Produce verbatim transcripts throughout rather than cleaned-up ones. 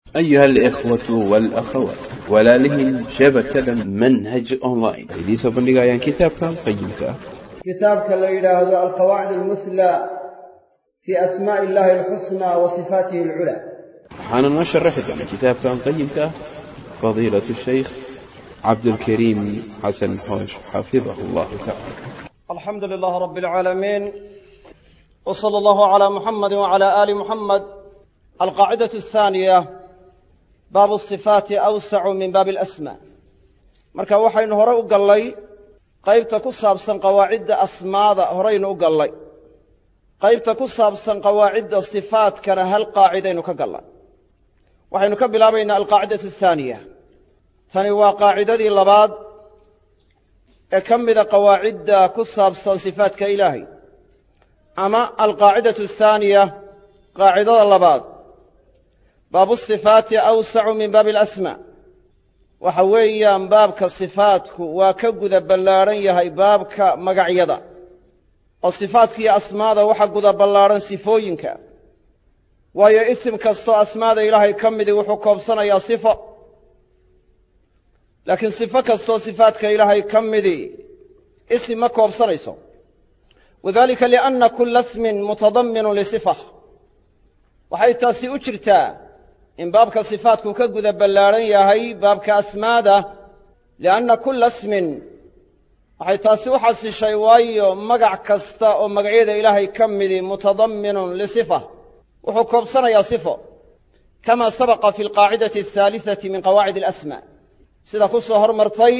أيها الإخوة والأخوات ولالهن شبكة منهج أونلاين إذا سوف نقايا كتابك قيمك كتابك اللي هذا القواعد المثلى في أسماء الله الحسنى وصفاته العلى. حانا نشرح عن كتابك قيمك فضيلة الشيخ عبد الكريم حسن حوش حفظه الله تعالى. الحمد لله رب العالمين، وصلى الله على محمد وعلى آل محمد. القاعدة الثانية: باب الصفات أوسع من باب الأسماء. marka waxaynu hore u galay qaybta ku saabsan qawaacida asmaada horeynu u galay qaybta ku saabsan qawaacida sifaatkana hal qaacidaynu ka galay. waxaynu ka bilaabaynaa alqaacidatu الثانية. tani waa qaacidadii labaad ee ka mida qawaacida ku saabsan sifaatka ilaahay, ama alqaacidatu الثانية qaacidada labaad. baabu sifaati awsacu min baabi alasmaa. waxa weeyaan baabka sifaatku waa ka guda ballaadhan yahay baabka magacyada, oo sifaadka iyo asmaada waxa guda ballaadhan sifooyinka, waayo isim kastoo asmaada ilaahay ka midi wuxuu koobsanayaa sifo, laakiin sifo kastoo sifaadka ilaahay ka midi isim ma koobsanayso. wadalika lianna kulla ismin mutadaminun lisifa. waxay taasi u jirtaa in baabka sifaatku ka guda ballaadhan yahay baabka asmaada, lianna kulla ismin waxay taasi u xasishay waayo magac kasta oo magacyada ilaahay ka midi mutadaminun lisifa, wuxuu koobsanayaa sifo, kama sabaqa fi alqaacidati ahaalisati min qawaacid alasmaa, sida ku soo hormartay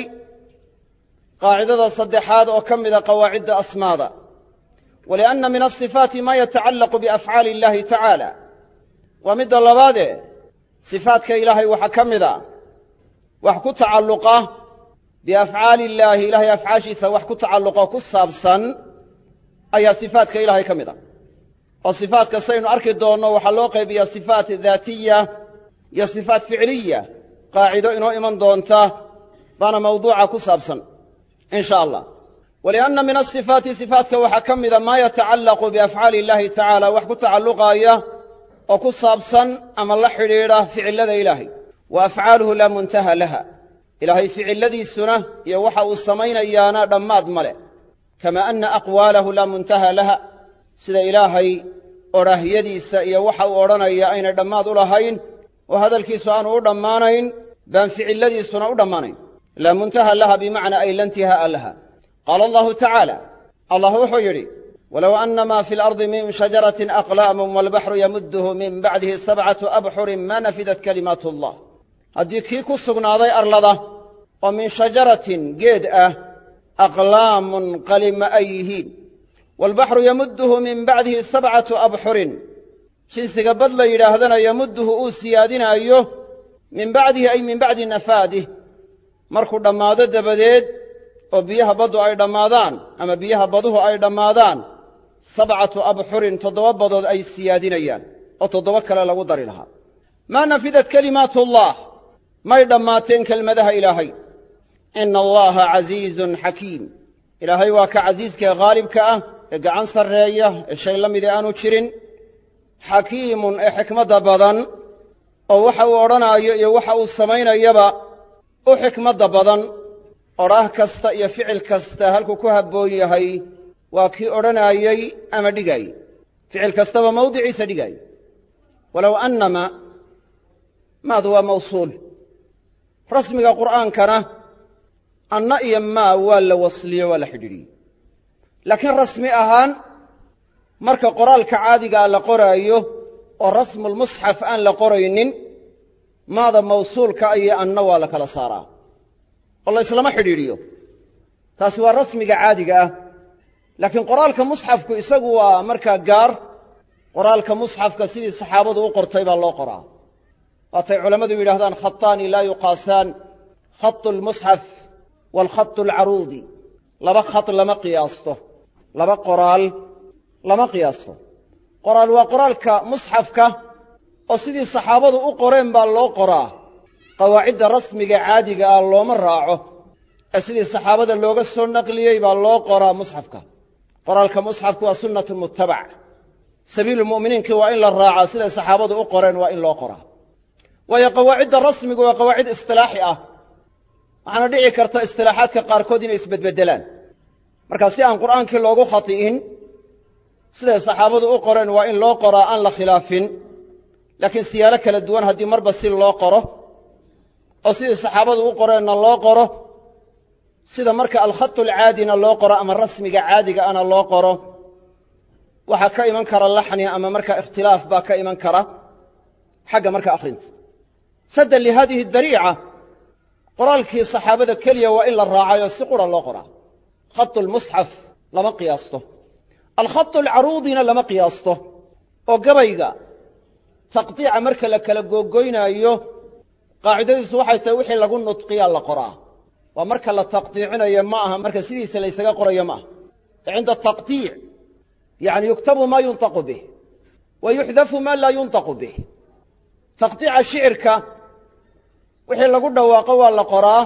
qaacidada saddexaad oo ka mida qawaacidda asmaada. walianna min asifaati ma yatacallaqu biafcaali illahi tacaala. waa midda labaade sifaadka ilaahay waxaa ka mida wax ku tacalluqa biafcaali illaahi, ilaahay afcaashiisa wax ku tacalluqo ku saabsan ayaa sifaadka ilaahay ka mid a. oo sifaadka saynu arki doonno waxaa loo qaybiyaa sifaat daatiya iyo sifaat ficiliya. qaacido inoo iman doonta baana mawduuca ku saabsan in sha allah. walianna min asifaati sifaatka waxaa ka mida maa yatacallaqu biafcaali illahi tacaala, wax ku tacalluqaaya oo ku saabsan ama la xidhiidha ficilada ilaahay. wa afcaaluhu laa muntaha laha. ilaahay ficiladiisuna iyo waxa uu samaynayaana dhammaad ma leh. kama anna aqwaalahu laa muntaha laha. sida ilaahay odhaahyadiisa iyo waxa uu odhanaya aynay dhammaad u lahayn, oo hadalkiisu aanu u dhammaanayn, baan ficiladiisuna u dhammaanayn. laa muntaha laha bimacnaa ay la intihaa'a laha. qaala allahu tacaala, allah wuxuu yidhi: walow anna maa fi lardi min shajaratin aqlaamun walbaxru yamudduhu min bacdihi sabcatu abxurin ma nafidat kalimaat allah. haddii kii ku sugnaaday arlada oo min shajaratin geed ah aqlaamun qalima ay yihiin, walbaxru yamudduhu min bacdihi sabcatu abxurin, jinsiga bad la yidhaahdana yamudduhu uu siyaadinaayo min bacdihi ay min bacdi nafaadih, markuu dhammaado dabadeed oo biyaha baddu ay dhammaadaan ama biyaha baduhu ay dhammaadaan, sabcatu abxurin toddoba badood ay siyaadinayaan oo toddoba kale lagu dari lahaa. maa nafidat kalimaatullah, may dhammaateen kelmadaha ilaahay. ina allaha casiizun xakiim. ilaahay waa ka casiiska ee haalibka ah ee gacan sarreeya ee shay la mida aanu jirin. xakiimun ee xikmadda badan, oo waxa uu odhanaayo iyo waxa uu samaynayaba u xikmadda badan. odhaah kasta iyo ficil kasta halkuu ku habboon yahay waa kii odhanaayey ama dhigaayey. ficil kastaba mawdiciisa dhigaayey. walow annama maadu waa mawsuul. rasmiga qur'aankana anna iyo maa waa la wasliyo, waa la xidhiidhiyey. laakiin rasmi ahaan marka qoraalka caadigaa la qoraayo oo rasmulmusxaf aan la qoraynin, maada mawsuulka iyo anna waa la kala saaraa oo la islama xidhiidhiyo. taasi waa rasmiga caadiga ah. laakiin qoraalka musxafku isagu waa markaa gaar. qoraalka musxafka sidii saxaabadu u qortay baa loo qoraa. waatay culammadu yidhahdaan khataani laa yuqaasaan, khatu lmusxaf waalkhatu alcaruudi. laba khat lama qiyaasto, laba qoraal lama qiyaasto. qoraal waa qoraalka musxafka oo sidii saxaabadu u qoreen baa loo qoraa. qawaacidda rasmiga caadiga ah looma raaco, ee sidii saxaabada looga soo naqliyey baa loo qoraa musxafka. qoraalka musxafku waa sunnatu mutabac. sabiilulmu'miniinkii waa in la raacaa, siday saxaabadu u qoreen waa in loo qoraa. waayo qawaacidda rasmigu waa qawaacid istilaaxi ah waxaana dhici karta istilaaxaadka qaarkood inay isbedbedelaan markaa si aan qur'aankii loogu khati'in siday saxaabadu u qoreen waa in loo qoraa aan la khilaafin laakiin siyaalo kala duwan haddii marba si loo qoro oo sidii saxaabadu u qoreenna loo qoro sida marka alkhatu alcaadina loo qoro ama rasmiga caadiga ana loo qoro waxaa ka iman kara laxni ama marka ikhtilaaf baa ka iman kara xagga marka akhrinta saddan lihadihi dariica qoraalkii saxaabada keliya waa in la raacayoo si qura loo qoraa khatu lmusxaf lama qiyaasto alkhatu alcaruudina lama qiyaasto oo gabayga taqdiica marka la kala googoynaayo qaacidadiisu waxay tahay wixii lagu nudqiyaa la qoraa waa marka la taqdiicinayo ma aha marka sidiisa la ysaga qorayo ma aha cinda taqdiic yani yuktabu ma yuntaqu bih wa yuxdafu ma laa yuntaqu bih taqdiica shicirka wixii lagu dhawaaqo waa la qoraa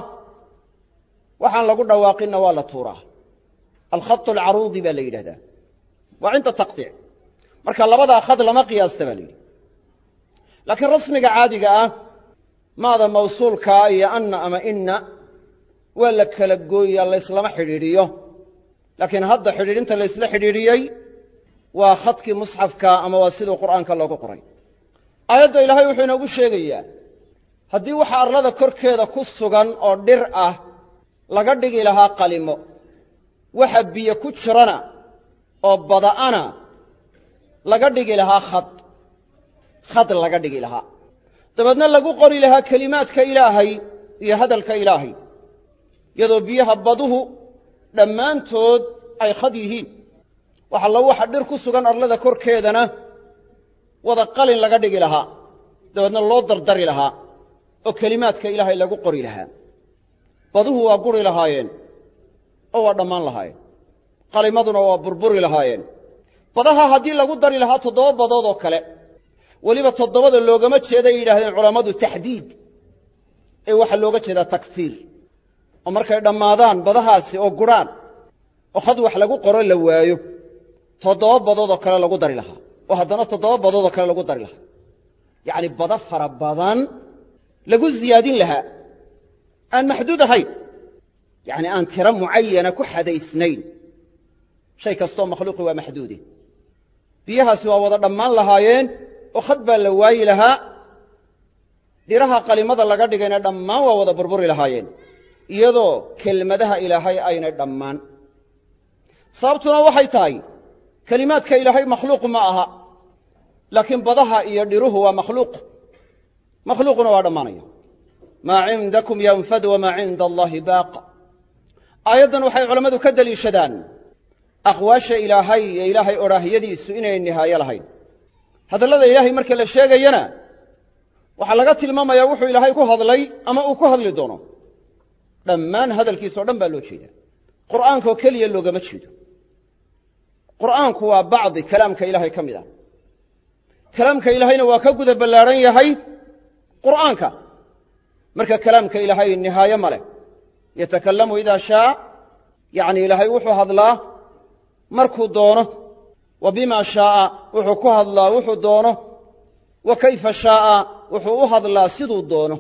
waxaan lagu dhawaaqinna waa la tuuraa alkhatu alcaruudi baa la yidhahdaa waa cinda taqdiic marka labadaa khad lama qiyaasta baa la yidhi laakiin rasmiga caadiga ah maada mawsuulkaa iyo anna ama inna waa la kala gooyaa layslama xidhiidhiyo laakiin hadda xidhiidhinta laysla xidhiidhiyey waa khadkii musxafka ama waa siduu qur'aanka loogu qoray aayadda ilaahay wuxuu inoogu sheegayaa haddii waxa arlada korkeeda ku sugan oo dhir ah laga dhigi lahaa qalimo waxa biyo ku jirana oo bada'ana laga dhigi lahaa khad khad laga dhigi lahaa dabeedna lagu qori lahaa kelimaadka ilaahay iyo hadalka ilaahay iyadoo biyaha baduhu dhammaantood ay khad yihiin waxa la waxa dhir ku sugan arlada korkeedana wada qalin laga dhigi lahaa dabeedna loo dardari lahaa oo kelimaadka ilaahay lagu qori lahaa baduhu waa guri lahaayeen oo waa dhammaan lahaayeen qalimaduna waa burburi lahaayeen badaha haddii lagu dari lahaa toddoba badood oo kale weliba toddobada loogama jeeday yidhaahdeen culammadu taxdiid ee waxaa looga jeedaa tagsiir oo markay dhammaadaan badahaasi oo gurhaan oo khad wax lagu qoro la waayo toddoba badood oo kale lagu dari lahaa oo haddana toddoba badood oo kale lagu dari lahaa yacni bado fara badan lagu ziyaadin lahaa aan maxduud ahayn yacni aan tiro mucayana ku xadaysnayn shay kastoo makhluuqi waa maxduude biyahaasi waa wada dhammaan lahaayeen oo khad baa la waayi lahaa dhiraha qalimada laga dhigayna dhammaan waa wada burburi lahaayeen iyadoo kelmadaha ilaahay aynay dhammaan sababtuna waxay tahay kelimaadka ilaahay makhluuq ma aha laakiin badaha iyo dhiruhu waa makhluuq makhluuquna waa dhammaanaya maa cindakum yanfad wamaa cinda allaahi baaq aayaddan waxay culammadu ka deliishadaan aqwaasha ilaahay iyo ilaahay odhaahyadiisu inay nihaayo lahayn hadallada ilaahay marka la sheegayana waxaa laga tilmaamayaa wuxuu ilaahay ku hadlay ama uu ku hadli doono dhammaan hadalkiisao dhan baa loo jeedaa qur'aankaoo keliya loogama jeedo qur'aanku waa bacdi kalaamka ilaahay ka mid ah kalaamka ilaahayna waa ka guda ballaadhan yahay qur'aanka marka kalaamka ilaahay nihaayo ma leh yatakallamu idaa shaa yacni ilaahay wuxuu hadlaa markuu doono wa bimaa shaaa wuxuu ku hadlaa wuxuu doono wa kayfa shaaa wuxuu u hadlaa siduu doono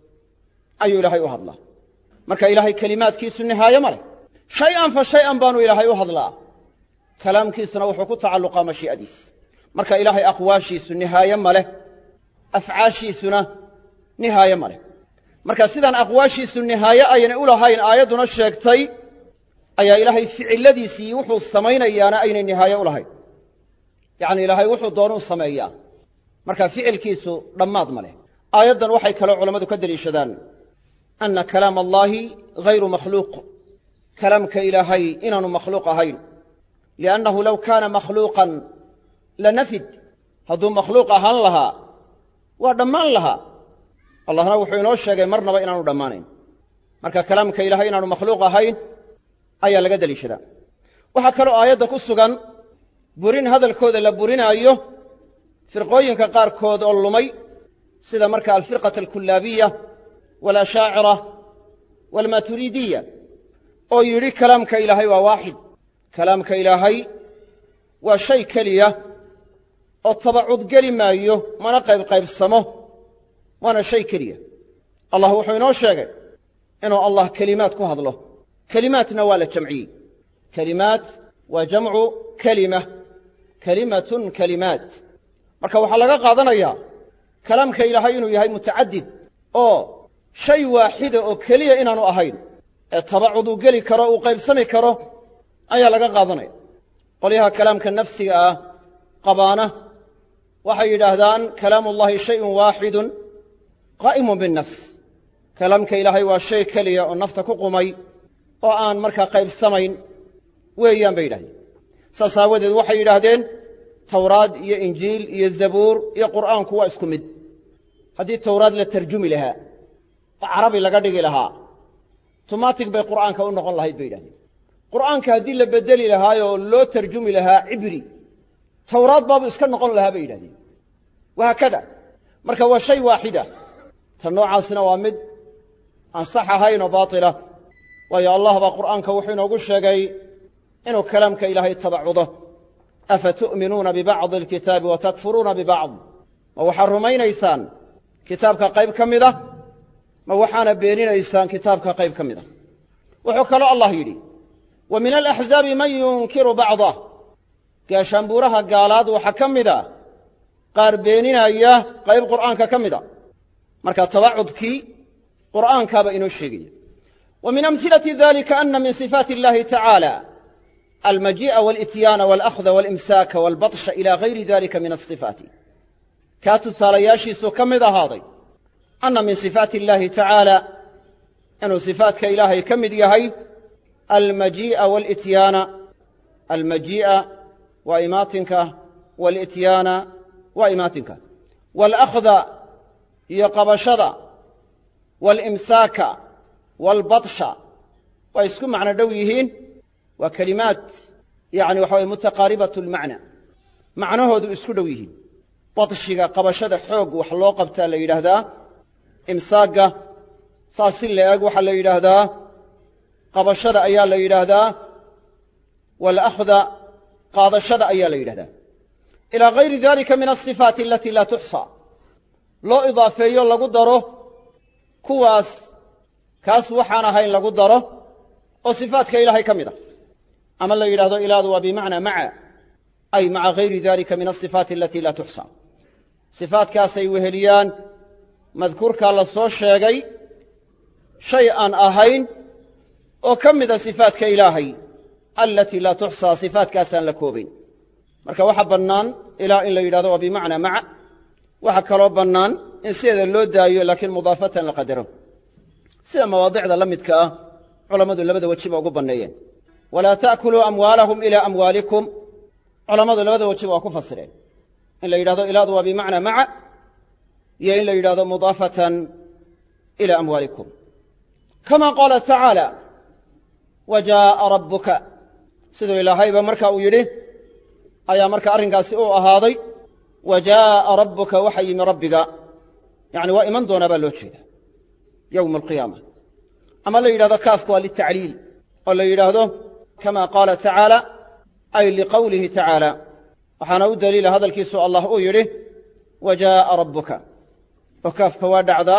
ayuu ilaahay u hadlaa marka ilaahay kelimaadkiisu nihaayo ma leh shay-an fa shay-an baanu ilaahay u hadlaa kalaamkiisuna wuxuu ku tacalluqaa mashii'adiis marka ilaahay aqwaashiisu nihaayo ma leh afcaashiisuna nihaayo ma leh marka sidaan aqwaashiisu nihaayo aynay u lahayn aayadduna sheegtay ayaa ilaahay ficiladiisii wuxuu samaynayaana aynay nihaayo u lahayn yacni ilaahay wuxuu doonuu sameeyaa marka ficilkiisu dhammaad ma leh aayaddan waxay kaloo culammadu ka deliishadaan anna kalaam allaahi hayru makhluuq kalaamka ilaahay inaanu makhluuq ahayn liannahu low kaana makhluuqan lanafid hadduu makhluuq ahaan lahaa waa dhammaan lahaa allahna wuxuu inoo sheegay marnaba inaanu dhammaanayn marka kalaamka ilaahay inaanu makhluuq ahayn ayaa laga deliishadaa waxaa kaloo aayadda ku sugan burin hadalkooda la burinaayo firqooyinka qaarkood oo lumay sida marka alfirqata alkullaabiya waalashaacira waalmaaturiidiya oo yidhi kalaamka ilaahay waa waaxid kalaamka ilaahay waa shay keliya oo tabacud geli maayo mana qaybqaybsamo waana shay keliya allah wuxuu inoo sheegay inuu allah kelimaad ku hadlo kelimaatna waa la jamciyey kelimaat waa jamcu kelima kelimatun kelimaat marka waxaa laga qaadanayaa kalaamka ilaahay inuu yahay mutacadid oo shay waaxida oo keliya inaanu ahayn ee tabacud uu geli karo uu qaybsami karo ayaa laga qaadanaya qolyaha kalaamka nafsiga ah qabaana waxay yidhaahdaan kalaamu ullahi shayun waaxidun qaa'imun binnafs kalaamka ilaahay waa shay keliya oo nafta ku qumay oo aan markaa qaybsamayn weeyaan bay yidhahdeen saas aawadeed waxay yidhaahdeen tawraad iyo injiil iyo zabuur iyo qur'aanku waa isku mid haddii tawraad la tarjumi lahaa oo carabi laga dhigi lahaa tumatig bay qur'aanka u noqon lahayd bay yidhahdeen qur'aanka haddii la bedeli lahaayoo loo tarjumi lahaa cibri tawraad baabu iska noqon lahaa bay yidhahdeen wahaakada marka waa shay waaxida ta noocaasina waa mid aan sax ahayn oo baatila waayo allah baa qur'aanka wuxuu inoogu sheegay inuu kalaamka ilaahay tabacudo afa tu'minuuna bibacdi alkitaabi wa takfuruuna bibacd ma waxaad rumaynaysaan kitaabka qayb ka mid ah ma waxaana beeninaysaan kitaabka qayb ka mid ah wuxuu kaloo allah yidhi wa min alaxzaabi man yunkiru bacdah gaashaanbuuraha gaalaad waxaa ka mid a qaar beeninaya qayb qur'aanka ka mid a marka tabacudkii qur'aankaaba inoo sheegaya wa min amhilati dalika ana min sifaati اllahi tacaala almajii'a walityaana walakhda walimsaaka walbatsha ila gayri dalika min asifaati kaa tusaalayaashiisuu ka mid ahaaday ana min sifaati اllahi tacaala inuu sifaatka ilaahay ka mid yahay almajii'a walityaana almajii'a waa imaatinka walityaana waa imaatinka walakhda iyo qabashada walimsaaka walbatsha waa isku macno dhow yihiin waa kelimaad yani waxa weye mutaqaaribat lmacna macnahoodu isku dhow yihiin batshiga qabashada xoog wax loo qabtaa la yidhaahdaa imsaagga saas si la-eg waxaa la yidhaahdaa qabashada ayaa la yidhaahdaa walakhda qaadashada ayaa la yidhahdaa ilaa gayri dalika min asifaati alatii laa tuxsa loo idaafeeyo lagu daro kuwaas kaas waxaan ahayn lagu daro oo sifaatka ilaahay ka mid a ama la yidhahdo ilaadu waa bimacnaa maca ay maca gayri dalika min asifaati alatii laa tuxsa sifaatkaasay weheliyaan madkuurkaa la soo sheegay shay aan ahayn oo ka mida sifaatka ilaahay alatii laa tuxsaa sifaatkaasaan la koobayn marka waxaa bannaan ilaa in la yidhahdo waa bimacnaa maca waxaa kaloo bannaan in sideeda loo daayo laakiin mudaafatan la qadaro sida mawaadicda la midka ah culammadu labada wejiba ugu banneeyeen walaa ta'kuluu amwaalahum ilaa amwaalikum culammadu labada wejiba waa ku fasireen in la yidhahdo ilaadu waa bimacnaa maca iyo in la yidhahdo mudaafatan ilaa amwaalikum kama qaala tacaala wa jaa'a rabbuka siduu ilaahayba marka uu yidhi ayaa marka arrinkaasi uu ahaaday wa jaa'a rabbuka waxa yimi rabbiga yani waa iman doonaa baa loo jeeda yowma alqiyaama ama la yidhahdo kaafku waa litacliil oo la yidhaahdo kama qaala tacaala ay liqowlihi tacaala waxaana u daliila hadalkiisu allah uu yidhi wa jaa'a rabbuka oo kaafka waa dhacdaa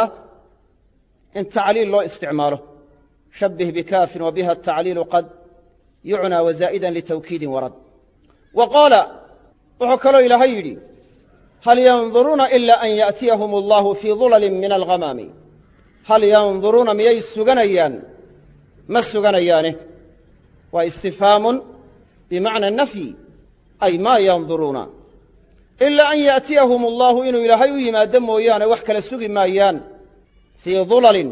in tacliil loo isticmaalo shabbih bikaafin wa biha atacliilu qad yucnaa wazaa'idan litawkiidin warad wa qaala wuxuu kaloo ilaahay yidhi hal yanduruuna ila an ya'tiyahum allahu fii dulalin min alghamaami hal yanduruuna miyay suganayaan ma suganayaane waa istifhaamun bimacna nafyi ay maa yanduruuna ilaa an ya'tiyahum allahu inuu ilaahay u yimaado mooyaane wax kala sugi maayaan fii dulalin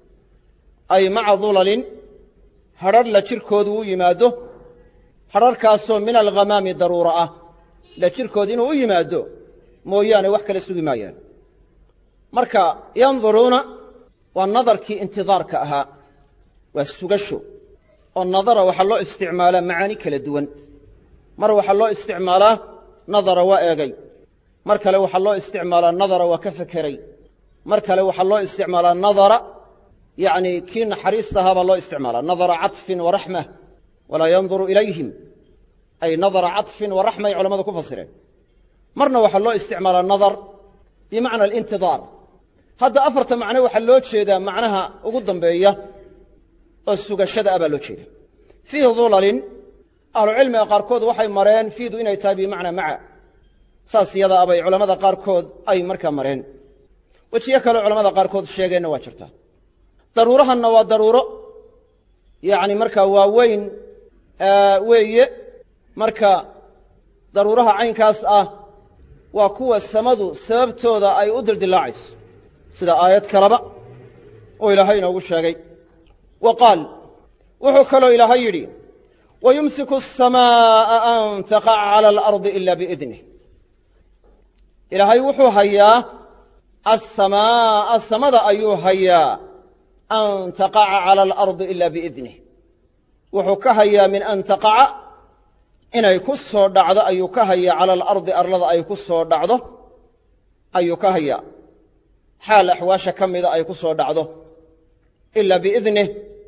ay maca dulalin hadrharh la jirkoodu u yimaado hadrharhkaasoo min alghamaami daruura ah la jirkood inuu u yimaado mooyaane wax kala sugi maayaan marka yanduruuna waa nadarkii intidaarka ahaa waa sugasho oo nadara waxaa loo isticmaalaa macaani kala duwan mar waxaa loo isticmaalaa nadara waa eegay mar kale waxaa loo isticmaalaa nadara waa ka fekeray mar kale waxaa loo isticmaalaa nadara yani kii naxariista ahaa baa loo isticmaalaa nadara caطfin waraxma walaa yanduru ilayhim ay nadara caطfin waraxma ay culamadu ku fasireen marna waxaa loo isticmaalaa nadar bimacna alintidaar hadda afarta macno waxaa loo jeedaa macnaha ugu dambeeya oo sugashada ah baa loo jeeda fiihi dulalin ahlucilmiga qaarkood waxay mareen fiidu inay tahay bimacnaa maca saas iyada abay culammada qaarkood ay markaa mareen wejiyo kaleo culamada qaarkood sheegeenna waa jirtaa daruurahanna waa daruuro yacni markaa waaweyn weeye marka daruuraha caynkaas ah waa kuwa samadu sababtooda ay u dildilaacayso sida aayad kaleba oo ilaahay inoogu sheegay wa qaal wuxuu kaloo ilaahay yidhi wayumsiku asamaa'a an taqaca cala alardi ila biidnih ilaahay wuxuu hayaa assamaa'a samada ayuu hayaa an taqaca cala alardi ila biidnih wuxuu ka hayaa min an taqaca inay ku soo dhacdo ayuu ka hayaa cala alardi arlada ay ku soo dhacdo ayuu ka hayaa xaal axwaasha ka mida ay ku soo dhacdo ila biidnih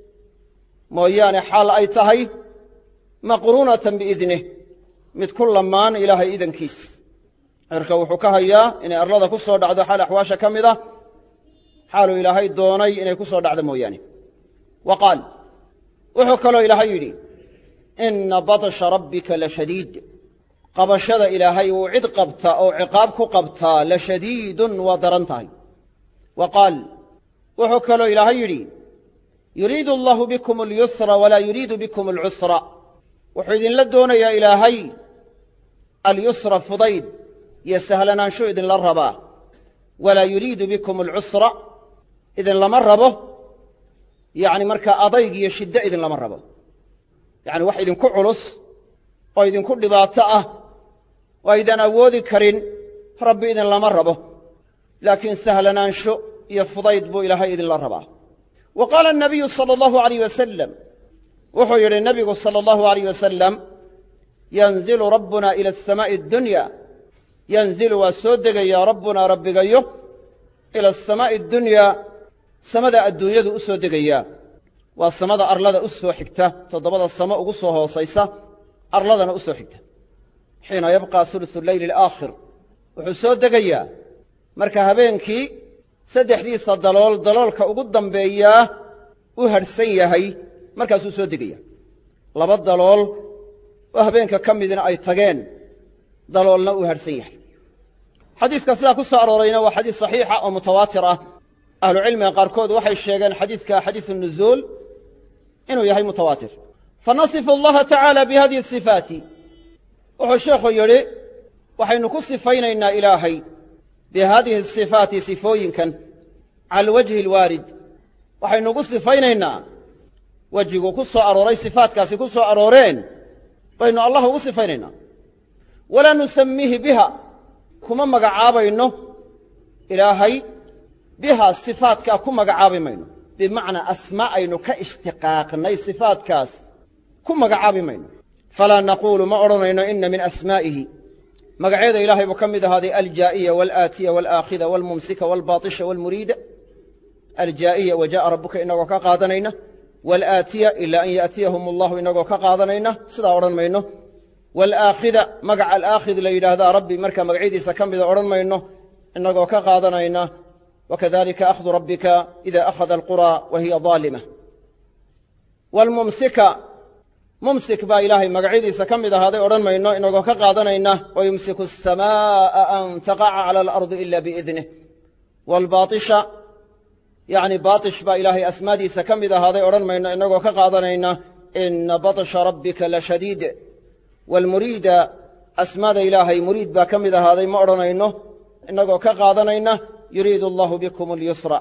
mooyaane xaal ay tahay maqruunatan biidnih mid ku lamaan ilaahay idankiis cirka wuxuu ka hayaa inay arlada ku soo dhacdo xaal axwaasha ka mid a xaaluu ilaahay doonay inay ku soo dhacdo mooyaane wa qaal wuxuu kaloo ilaahay yidhi ina batsha rabbika la shadiid qabashada ilaahay uu cid qabta oo ciqaab ku qabtaa la shadiidun waa daran tahay wa qaal wuxuu kaloo ilaahay yidhi yuriidu allahu bikum alyusra walaa yuriidu bikum alcusra wuxuu idinla doonayaa ilaahay alyusra fudayd iyo sahlanaansho idinla rabaa walaa yuriidu bikum alcusra idinlama rabo yacni markaa adayg iyo shiddo idinlama rabo yacni wax idinku culus oo idinku dhibaato ah oo aydan awoodi karin rabbi idinlama rabo laakiin sahlanaansho iyo fudayd buu ilaahay idinla rabaa wa qaala anabiyu sala allahu alayh wasalam wuxuu yidhi nebigu sala allahu alayh wasalam yanzilu rabbuna ila asamaa'i addunya yanzilu waa soo degayaa rabbunaa rabbigayo ila asamaa'i addunyaa samada adduunyadu u soo degayaa waa samada arlada u soo xigta toddobada samo ugu soo hoosaysa arladana u soo xigta xiina yabqaa hulusu leyli alaakhir wuxuu soo degayaa marka habeenkii saddexdiisa dalool daloolka ugu dambeeyaa u hadhsan yahay markaasuu soo degaya laba dalool oo habeenka ka midna ay tageen daloolna uu hadhsan yahay xadiiska sidaa ku soo aroorayna waa xadiis saxiixa oo mutawaatir ah ahlucilmiga qaarkood waxay sheegeen xadiiska xadiisu nuzuul inuu yahay mutawaatir fanasifu allaha tacaala bihadihi sifaati wuxuu sheekhu yidhi waxaynu ku sifaynaynaa ilaahay bihadihi sifaati sifooyinkan cala alwajhi alwaarid waxaynu ugu sifaynaynaa wejigu ku soo arooray sifaatkaasi ku soo arooreen baynu allah ugu sifaynaynaa walaa nusamiihi biha kuma magacaabayno ilaahay biha sifaatkaa ku magacaabi mayno bimacnaa asmaa aynu ka ishtiqaaqnay sifaatkaas ku magacaabi mayno falaa naquulu ma odhanayno ina min asmaa'ihi magacyada ilaahay buu ka mid ahaaday aljaa'iya waalaatiya waalaakhida waalmumsika waalbaatisha waalmuriida aljaa'iya waja'a rabbuka inagoo ka qaadanayna waalaatiya ilaa an ya'tiyahum allahu inagoo ka qaadanayna sidaa odhan mayno waalaakhida magaca alaakhid la yidhaahdaa rabbi markaa magacyadiisa ka mida odhan mayno inagoo ka qaadanayna wakadalika akhdu rabbika ida akhada alquraa wa hiya daalima waalmumsika mumsik baa ilaahay magacyadiisa ka mid ahaaday odhan mayno inagoo ka qaadanayna wayumsiku asamaa'a an taqaca cala alardi ila biidnih waalbaatisha yacni baatish baa ilaahay asmaadiisa ka mid ahaaday odhan mayno inagoo ka qaadanayna ina batsha rabbika la shadiid waalmuriida asmaada ilaahay muriid baa ka mid ahaaday ma odhanayno inagoo ka qaadanayna yuriidu allahu bikum alyusra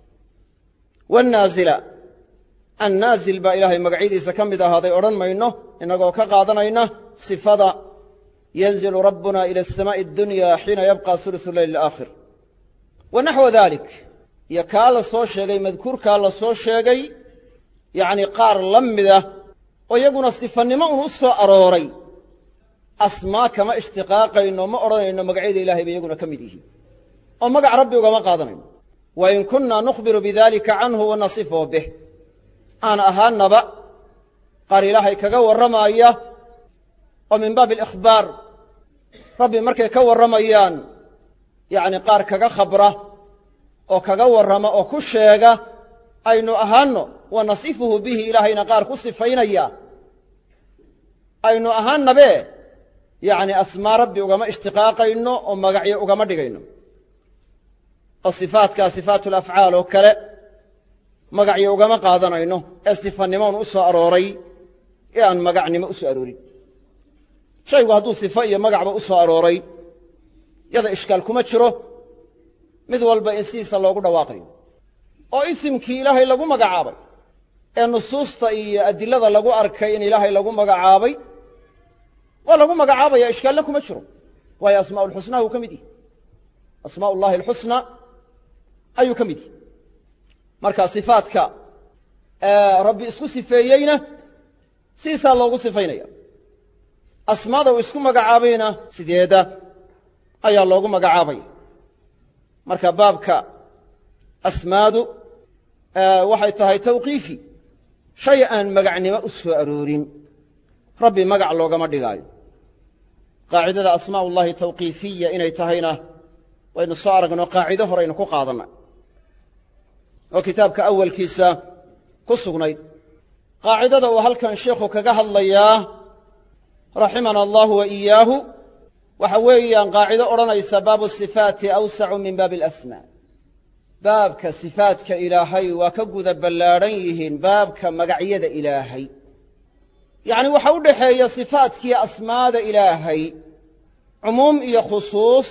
wاnnaazila annaazil baa ilaahay magacyadiisa ka mid ahaaday odhan mayno inagoo ka qaadanayna sifada yanzilu rabbuna ila asamaa'i addunya xiina yabqa hulusu leyl alaakhir wa naxwa dalik iyo kaa la soo sheegay madkuurkaa la soo sheegay yacni qaar la mida oo iyaguna sifanimo un u soo arooray asmaa kama ishtiqaaqayno ma odhanayno magacyada ilahay bay iyaguna ka mid yihiin oo magac rabbi ugama qaadanayno wain kunnaa nukhbiru bidalika canhu wanasifuhu bih aan ahaanaba qaar ilaahay kaga warramaaya oo min baabi alikhbaar rabbi markay ka warramayaan yacni qaar kaga khabra oo kaga warrama oo ku sheega aynu ahaanno wa nasifuhu bihi ilaahayna qaar ku sifaynaya aynu ahaannabe yacni asmaa rabbi ugama ishtiqaaqayno oo magacyo ugama dhigayno oo sifaatkaa sifaatulafcaal oo kale magacyo ugama qaadanayno ee sifanimoon u soo arooray ee aan magacnimo u soo aroorin shaygu hadduu sifo iyo magacba u soo arooray yada ishkaal kuma jiro mid walba in sidiisa loogu dhawaaqayo oo isimkii ilaahay lagu magacaabay ee nusuusta iyo adilada lagu arkay in ilaahay lagu magacaabay waa lagu magacaabaya ishkaalna kuma jiro waayo asmaa ulxusnaa uu ka mid yahay asmaa ullahi alxusna ayuu ka mid yahay marka sifaadka rabbi isku sifeeyeyna sidiisaa loogu sifaynaya asmaada uu isku magacaabayna sideeda ayaa loogu magacaabaya marka baabka asmaadu waxay tahay tawqiifi shay aan magacnimo u soo aroorin rabbi magac loogama dhigaayo qaacidada asmaa ullahi tawqiifiya inay tahayna waynu soo aragno qaacido horeynu ku qaadannay oo kitaabka awalkiisa ku sugnayd qaacidada uu halkan sheikhu kaga hadlayaa raximana allahu wa iyaahu waxa weeyaan qaacido odhanaysa baabu sifaati awsacu min baabi alasmaa baabka sifaadka ilaahay waa ka guda ballaadhan yihiin baabka magacyada ilaahay yacni waxa u dhaxeeya sifaadkiiyo asmaada ilaahay cumuum iyo khusuus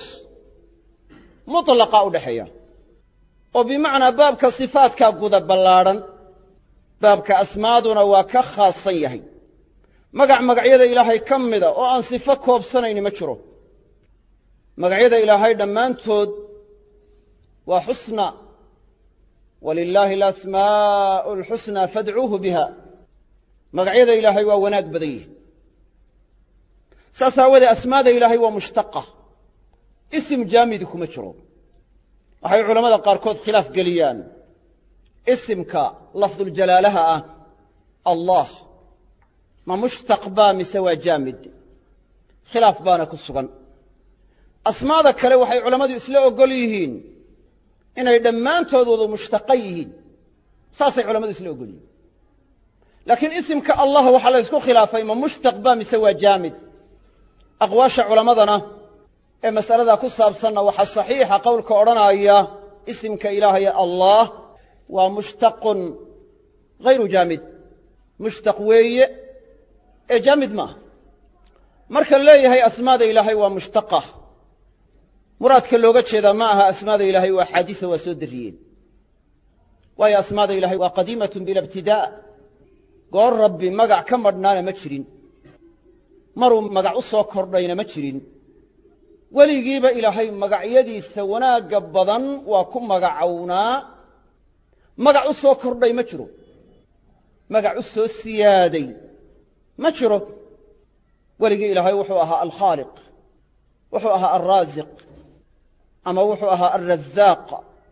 mutlaqa u dhaxeeya oo bimacnaa baabka sifaadkaa guda ballaadhan baabka asmaaduna waa ka khaasan yahay magac magacyada ilaahay ka mida oo aan sifo koobsanayni ma jiro magacyada ilaahay dhammaantood waa xusna walilaahi alasmaa'u alxusnaa fadcuuhu biha magacyada ilaahay waa wanaag badan yihin saas aawadee asmaada ilaahay waa mushtaqa isim jaamidi kuma jiro waxay culammada qaarkood khilaaf geliyaan isimka lafduljalaalaha ah allah ma mushtaq baa mise waa jaamid khilaaf baana ku sugan asmaada kale waxay culammadu isla ogol yihiin inay dhammaantood wada mushtaqo yihiin saasay culammadu isla ogol yihiin laakiin isimka allah waxaa la ysku khilaafay ma mushtaq baa mise waa jaamid aqwaasha culammadana ee mas'aladaa ku saabsanna waxaa saxiixa qowlka odhanaya isimka ilaahay allah waa mushtaqun hayru jaamid mushtaq weeye ee jaamid maaha marka la leeyahay asmaada ilaahay waa mushtaqa muraadka looga jeedaa ma aha asmaada ilaahay waa xaadisa waa soo dariyeen waayo asmaada ilaahay waa qadiimatun bila ibtidaa goor rabbi magac ka madhnaana ma jirin maruu magac u soo kordhayna ma jirin weligiiba ilaahay magacyadiisa wanaagga badan waa ku magacownaa magac u soo kordhay ma jiro magac u soo siyaaday ma jiro weligii ilaahay wuxuu ahaa alkhaaliq wuxuu ahaa alraasiq ama wuxuu ahaa alrazaaq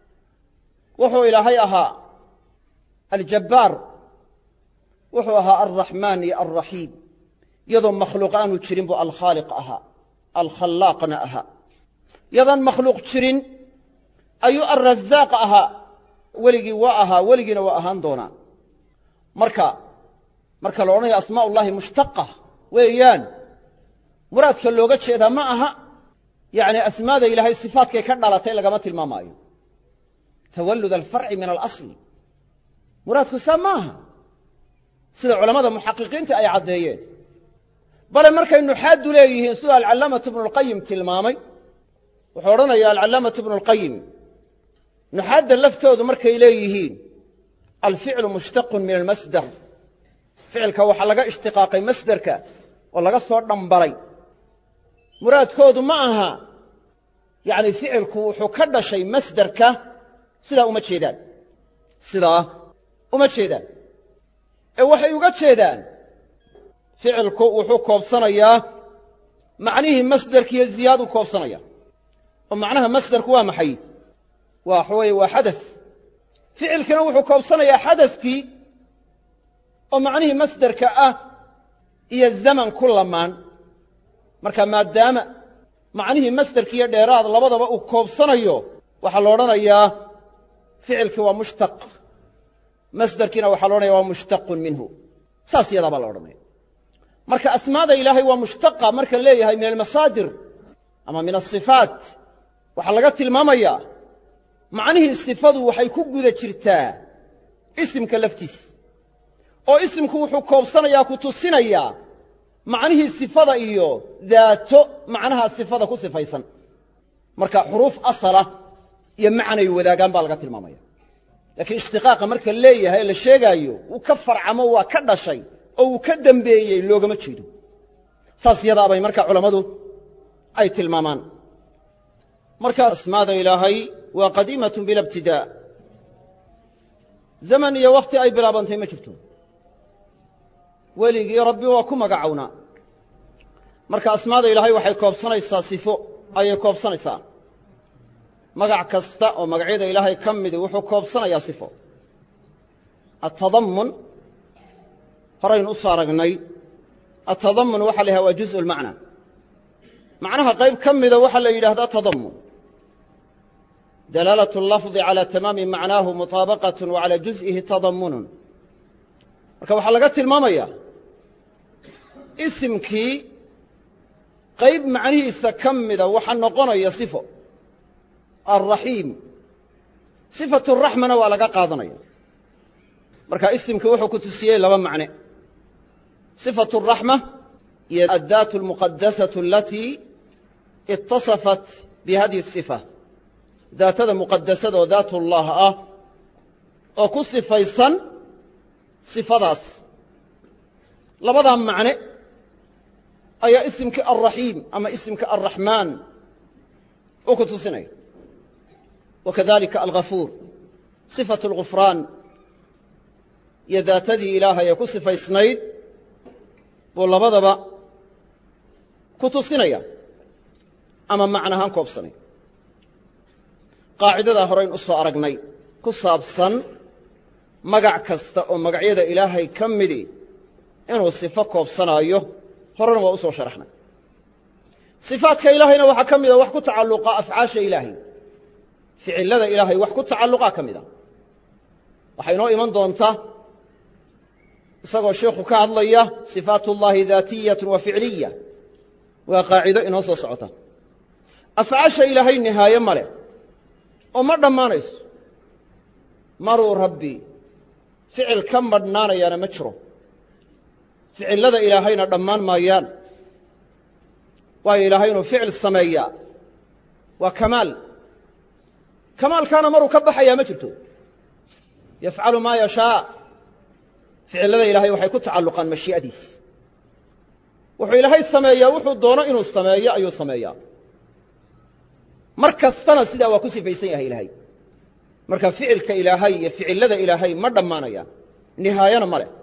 wuxuu ilaahay ahaa aljabbaar wuxuu ahaa alraxmaan iyo alraxiim iyadoo makhluuq aanu jirin buu alkhaaliq ahaa alkhallaaqna ahaa yadaan makhluuq jirin ayuu alrazaaq ahaa weligii waa ahaa weligiina waa ahaan doonaa marka marka la odhanayo asmaa ullahi mushtaqa weeyaan muraadka looga jeedaa ma aha yacni asmaada ilaahay sifaatkay ka dhalatay lagama tilmaamaayo tawallud alfarci min alasli muraadku saa ma aha sida culammada muxaqiqiinta ay caddeeyeen bale markay nuxaaddu leeyihiin sida alcallaamatu ibnulqayim tilmaamay wuxuu odhanayaa alcallaamatu ibnulqayim nuxaadda laftoodu markay leeyihiin alficlu mushtaqun min almasdar ficilka waxaa laga ishtiqaaqay masderka oo laga soo dhambalay muraadkoodu ma aha yacni ficilku wuxuu ka dhashay masderka sidaa uma jeedaan sidaa uma jeedaan ee waxay uga jeedaan ficilku wuxuu koobsanayaa macnihii masderkiiyo ziyaadu koobsanaya oo macnaha masderku waa maxay waa waxa weeye waa xadas ficilkina wuxuu koobsanayaa xadaskii oo macnihii masderka ah iyo zaman ku lamaan marka maadaama macnihii masderkiiyo dheeraad labadaba uu koobsanayo waxaa la odhanayaa ficilkii waa mushtaq masdarkiina waxaa la odhanaya waa mushtaqun minhu saas yadaa baa la odhanaya marka asmaada ilaahay waa mushtaqa marka leeyahay min almasaadir ama min asifaat waxaa laga tilmaamayaa macnihii sifadu waxay ku guda jirtaa isimka laftiis oo isimku wuxuu koobsanayaa ku tusinayaa macnihii sifada iyo daato macnaha sifada ku sifaysan marka xuruuf asala iyo macnay wadaagaan baa laga tilmaamaya laakiin ishtiqaaqa marka leeyahay la sheegaayo uu ka farcamo waa ka dhashay oo uu ka dambeeyey loogama jeedo saas yadaa bay marka culammadu ay tilmaamaan marka asmaada ilaahay waa qadiimatun bila ibtidaa zaman iyo wakhti ay bilaabantay ma jirto weligii rabbi waa ku magacownaa marka asmaada ilaahay waxay koobsanaysaa sifo ayay koobsanaysaa magac kasta oo magacyada ilaahay ka midi wuxuu koobsanayaa sifo atadammun horaynu u soo aragnay atadammun waxa la yidhahda waa juz'u lmacna macnaha qayb ka mida waxaa la yidhahdaa tadammun dalaalatu allafdi cala tamaami macnaahu mutaabaqatun wa cala juz'ihi tadammunun marka waxaa laga tilmaamayaa isimkii qayb macnihiisa ka mida waxa noqonaya sifo alraxiim sifatu raxmana waa laga qaadanaya marka isimkii wuxuu ku tusiyey laba macne sifatu raxma iyo addaatu almuqadasatu alatii itasafat bihadihi asifa daatada muqadasada oo daatullah ah oo ku sifaysan sifadaas labadaa macne ayaa isimka alraxiim ama isimka alraxmaan uu ku tusinaya wakadalika alghafuur sifatu alghufraan iyo daatadii ilaahay ee ku sifaysnayd buu labadaba ku tusinaya ama macnahaan koobsanay qaacidadaa horeyn u soo aragnay ku saabsan magac kasta oo magacyada ilaahay ka midi inuu sifo koobsanaayo horena waa u soo sharaxnay sifaadka ilaahayna waxaa ka mida wax ku tacalluqa afcaasha ilaahay ficilada ilaahay wax ku tacalluqaa ka mida waxay inoo iman doontaa isagoo sheikhu ka hadlaya sifaat ullahi daatiyatu wa ficliya waa qaacido inoo soo socota afcaasha ilaahay nihaaye ma leh oo ma dhammaanayso maruu rabbi ficil ka madhnaanayaana ma jiro ficillada ilaahayna dhammaan maayaan waayo ilaahay inuu ficil sameeyaa waa kamaal kamaalkaana maruu ka baxayaa ma jirto yafcalu maa yashaa ficillada ilaahay waxay ku tacalluqaan mashii'adiis wuxuu ilaahay sameeyaa wuxuu doono inuu sameeyo ayuu sameeyaa mar kastana sidaa waa ku sifaysan yahay ilaahay marka ficilka ilaahay iyo ficillada ilaahay ma dhammaanayaan nihaayana ma leh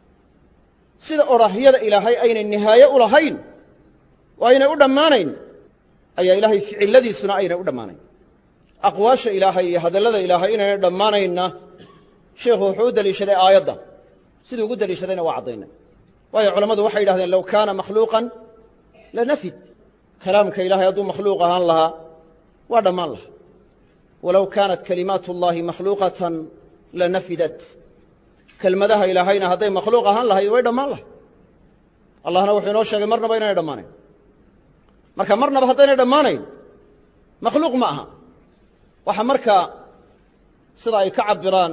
sida odhaahyada ilaahay aynay nihaaye u lahayn oo aynay u dhammaanayn ayaa ilaahay ficilladiisuna aynay u dhammaanayn aqwaasha ilaahay iyo hadallada ilaahay inaynay dhammaanaynna sheikhu wuxuu u deliishaday aayadda siduu ugu deliishadayna waa caddaynay waayo culammadu waxay yidhahdeen low kaana makhluuqan lanafid kalaamka ilahay hadduu makhluuq ahaan lahaa waa dhammaan lahaa walow kaanat kalimaat ullahi makhluuqatan lanafidat kelmadaha ilaahayna hadday makhluuq ahaan lahayd way dhammaan lahay allahna wuxuu inoo sheegay marnaba inaynay dhammaanayn marka marnaba haddaynay dhammaanayn makhluuq ma aha waxa markaa sida ay ka cabiraan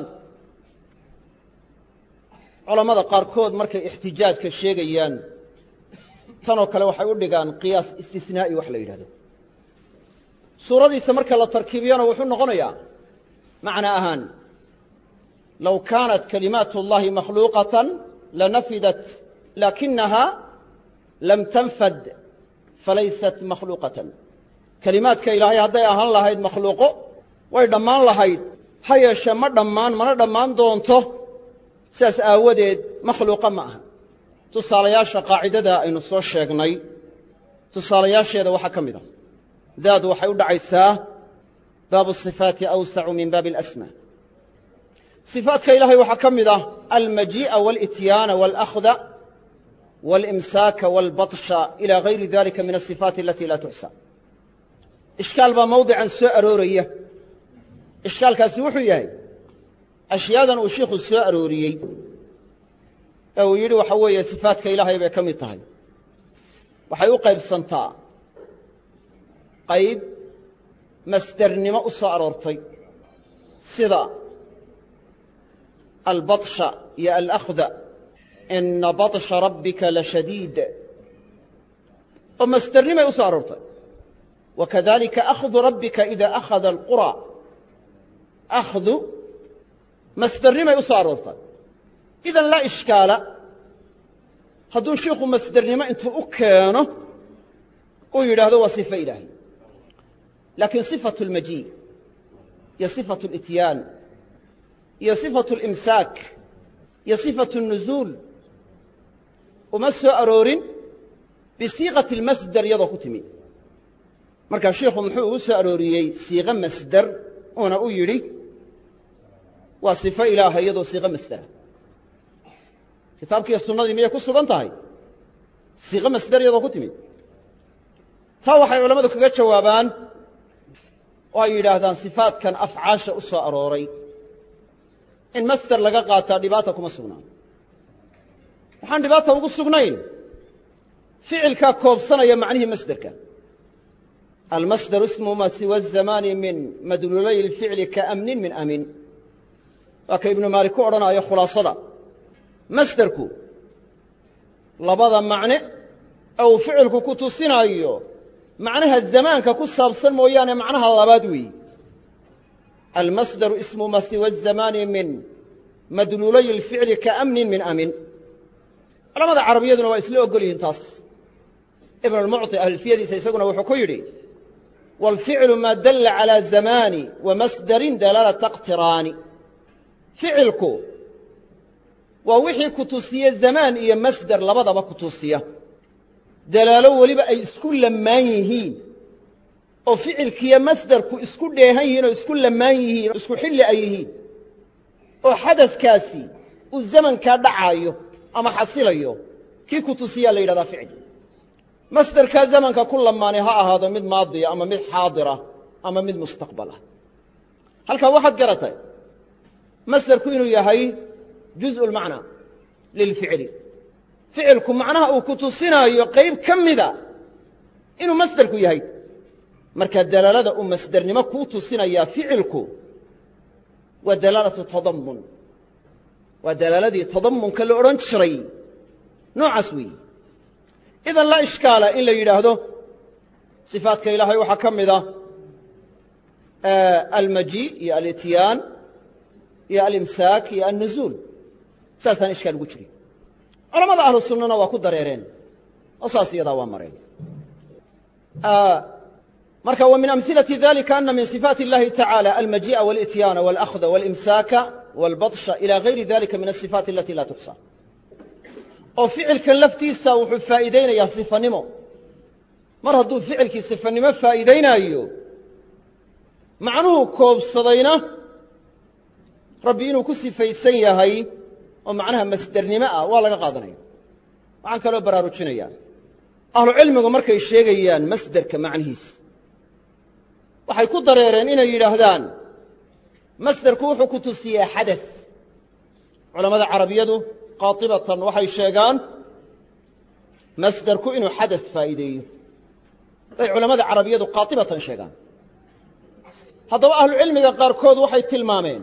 culammada qaarkood markay ixtijaajka sheegayaan tanoo kale waxay u dhigaan qiyaas istisnaa'i wax la yidhahdo suuradiisa marka la tarkiibiyana wuxuu noqonayaa macna ahaan low kaanat kalimaat اllahi makhluuqatan lanafidat laakinaha lam tanfad falaysat makhluuqatan kelimaadka ilaahay hadday ahaan lahayd makhluuqo way dhammaan lahayd ha yeeshee ma dhammaan mana dhammaan doonto sidaas aawadeed makhluuqa ma aha tusaalayaasha qaacidada aynu soo sheegnay tusaalayaasheeda waxaa ka mid a daadu waxay u dhacaysaa baabu sifaati awsacu min baabi alasmaa sifaadka ilaahay waxaa ka mid ah almajii'a walityaana walakhda walimsaaka walbatsha ila gayri dalika min asifaati alatii laa tuxsa ishkaal baa mawdican soo arooraya ishkaalkaasi wuxuu yahay ashyaadan uu shiikhu soo arooriyey ee uu yidhi waxa weeye sifaatka ilaahay bay ka mid tahay waxay u qaybsantaa qayb masdernimo u soo aroortay sida albaطsha iyo alakhda ina baطsha rabbika lashadiid oo masdernimay u soo aroortay wakadalika akhdu rabbika ida akhada alqura akhdu masdernimay u soo aroortay idan laa ishkaala hadduu shiikhu masdernimo intuu u keeno uu yidhaahdo waa sifo ilaahay laakiin صifaة اlmaji iyo صifaة اlityaan iyo صifaة اlimsaak iyo صifaة الnuzuul uma soo aroorin bisiiqaةi اlmasder iyadoo ku timi markaa shiikhu muxuu ugu soo arooriyey siiqo masder uuna u yidhi waa sifo ilaahay iyadoo siiqo masdera kitaabkiiyo sunnadii miyay ku sugan tahay siiqo masder iyadoo ku timi taa waxay culammadu kaga jawaabaan oo ay yidhaahdaan sifaatkan afcaasha u soo arooray in masder laga qaataa dhibaata kuma sugnaan waxaan dhibaata ugu sugnayn ficilkaa koobsanaya macnihii masderka almasdaru ismu ma siwa الzamaani min madluulay اlficli kaamnin min amin waa ka ibnu maalik ku odhanaayo khulaasada masderku labada macne ee uu ficilku ku tusinaayo macnaha zamaanka ku saabsan mooyaane macnaha labaad weeyi almasdaru ismu ma siwa الzamaani min madluulay اlficli kaamnin min amin culamada carabiyaduna waa isla ogol yihiin taas ibn اlmucطi alfiyadiisa isaguna wuxuu ku yidhi wاlficlu ma dalla calى zamaani wamasdarin dalaalata اqtiraani ficilku waa wixii ku tusiye zamaan iyo masder labadaba ku tusiya dalaalo weliba ay isku lamaan yihiin oo ficilkiiyo masderku isku dheehan yihiin oo isku lamaan yihiin oo isku xilli ay yihiin oo xadadkaasi uu zamankaa dhacaayo ama xasilayo kii ku tusiyaa la yidhahdaa ficil masderkaa zamanka ku lamaanay ha ahaado mid maadiya ama mid xaadira ama mid mustaqbala halkaa waxaad garatay masderku inuu yahay juzءu اlmacnaa lilficli ficilku macnaha uu ku tusinaayo qayb ka mida inuu masderku yahay marka dalaalada uu masdernimo kuu tusinayaa ficilku waa dalaalatu tadamun waa dalaaladii tadamunka la odhan jiray noocaas weeyi idan laa ishkaala in la yidhaahdo sifaatka ilaahay waxaa ka mida almaji iyo alityaan iyo alimsaak iyo alnuzuul saasaan ishkaal ugu jirin culamada ahlu sunnana waa ku dareereen oo saas iyadaa waa mareen marka wa min amhilati dalika ana min صifaati اllahi tacaalى almajii'a wاlityaana wاlأkhda wاlimsaaka wاlbaطsha ilى gayri dalika min الصifaati alati laa tuxsa oo ficilkan laftiisa wuxuu faa'iidaynayaa sifanimo mar hadduu ficilkii sifanimo faa'iidaynaayo macnuhu koobsadayna rabbi inuu ku sifaysan yahay oo macnaha masdernimo ah waa laga qaadanaya waxaan kaloo baraarujinaya ahlu cilmigu markay sheegayaan masderka macnihiis waxay ku dareereen inay yidhaahdaan masderku wuxuu ku tusiyaa xadas culamada carabiyadu qaatibatan waxay sheegaan masderku inuu xadas faa'iideeyo bay culamada carabiyadu qaatibatan sheegaan haddaba ahlu cilmiga qaarkood waxay tilmaameen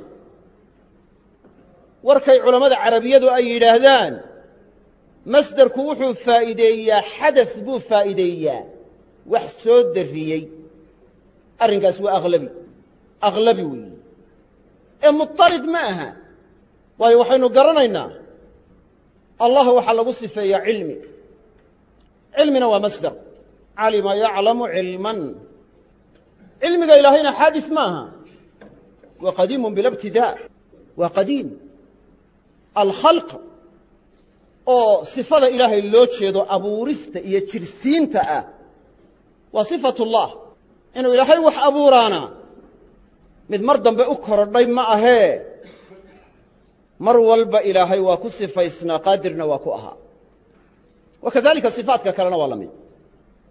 warkay culammada carabiyadu ay yidhaahdaan masderku wuxuu faa'iideeyaa xadas buu faa'iideeyaa wax soo darriyey arrinkaas waa akhlabi akhlabi weeyi ee mutarid ma aha waayo waxaynu garanaynaa allah waxaa lagu sifeeyaa cilmi cilmina waa masder calima yaclamu cilman cilmiga ilaahayna xaadis ma aha waa qadiimun bila ibtidaa waa qadiim alkhalq oo sifada ilaahay loo jeedo abuurista iyo jirsiinta ah waa sifatullah inuu ilaahay wax abuuraana mid mar dambe u korodhay ma ahee mar walba ilaahay waa ku sifaysnaa qaadirna waa ku ahaa wakadalika sifaatka kalena waa la mid